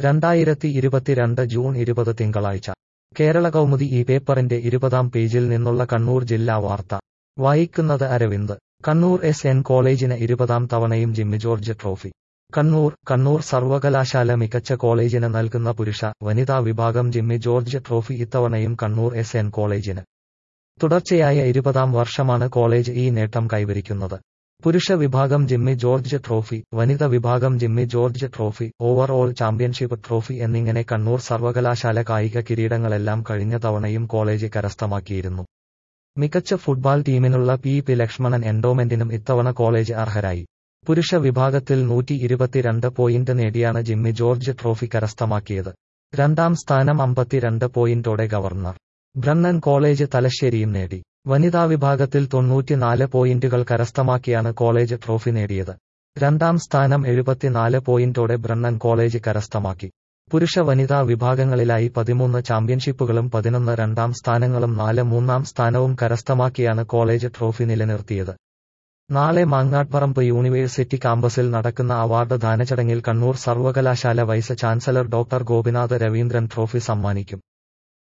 2022 June 20 തിങ്കളാഴ്ച കേരള കൗമുദി ഈ പേപ്പറിന്റെ 20-ാം പേജിൽ നിന്നുള്ള കണ്ണൂർ ജില്ലാ വാർത്ത വായിക്കുന്നത് അരവിന്ദ്. കണ്ണൂർ എസ്.എൻ. കോളേജിന് 20-ാം തവണയും ജിമ്മി ജോർജ് ട്രോഫി. കണ്ണൂർ സർവകലാശാല മികച്ച കോളേജിന് നൽകുന്ന പുരുഷ, വനിതാ വിഭാഗം ജിമ്മി ജോർജ് ട്രോഫി ഇത്തവണയും കണ്ണൂർ എസ്.എൻ. കോളേജിന്. തുടർച്ചയായ 20-ാം വർഷമാണ് കോളേജ് ഈ നേട്ടം കൈവരിക്കുന്നത്. പുരുഷ വിഭാഗം ജിമ്മി ജോർജ് ട്രോഫി, വനിത വിഭാഗം Jimmy George trophy, overall championship trophy എന്നിങ്ങനെ കണ്ണൂർ സർവകലാശാല കായിക കിരീടങ്ങളെല്ലാം കഴിഞ്ഞ തവണയും കോളേജ് കരസ്ഥമാക്കിയിരുന്നു. മികച്ച ഫുട്ബാൾ ടീമിനുള്ള പി ലക്ഷ്മണൻ എൻഡോമെന്റിനും ഇത്തവണ കോളേജ് അർഹരായി. പുരുഷ വിഭാഗത്തിൽ 122 പോയിന്റ് നേടിയാണ് ജിമ്മി ജോർജ് ട്രോഫി കരസ്ഥമാക്കിയത്. രണ്ടാം സ്ഥാനം 52 പോയിന്റോടെ ഗവർണർ ബ്രണ്ണൻ കോളേജ് തലശ്ശേരിയും നേടി. വനിതാ വിഭാഗത്തിൽ 94 പോയിന്റുകൾ കരസ്ഥമാക്കിയാണ് കോളേജ് ട്രോഫി നേടിയത്. രണ്ടാം സ്ഥാനം 74 പോയിന്റോടെ ബ്രണ്ണൻ കോളേജ് കരസ്ഥമാക്കി. പുരുഷ വനിതാ വിഭാഗങ്ങളിലായി 13 ചാമ്പ്യൻഷിപ്പുകളും 11 രണ്ടാം സ്ഥാനങ്ങളും 4 മൂന്നാം സ്ഥാനവും കരസ്ഥമാക്കിയാണ് കോളേജ് ട്രോഫി നിലനിർത്തിയത്. നാളെ മാങ്ങാട്ട്പറമ്പ് യൂണിവേഴ്സിറ്റി കാമ്പസിൽ നടക്കുന്ന അവാർഡ് ദാനചടങ്ങിൽ കണ്ണൂർ സർവകലാശാല vice chancellor doctor Gopinath Raveendran trophy സമ്മാനിക്കും.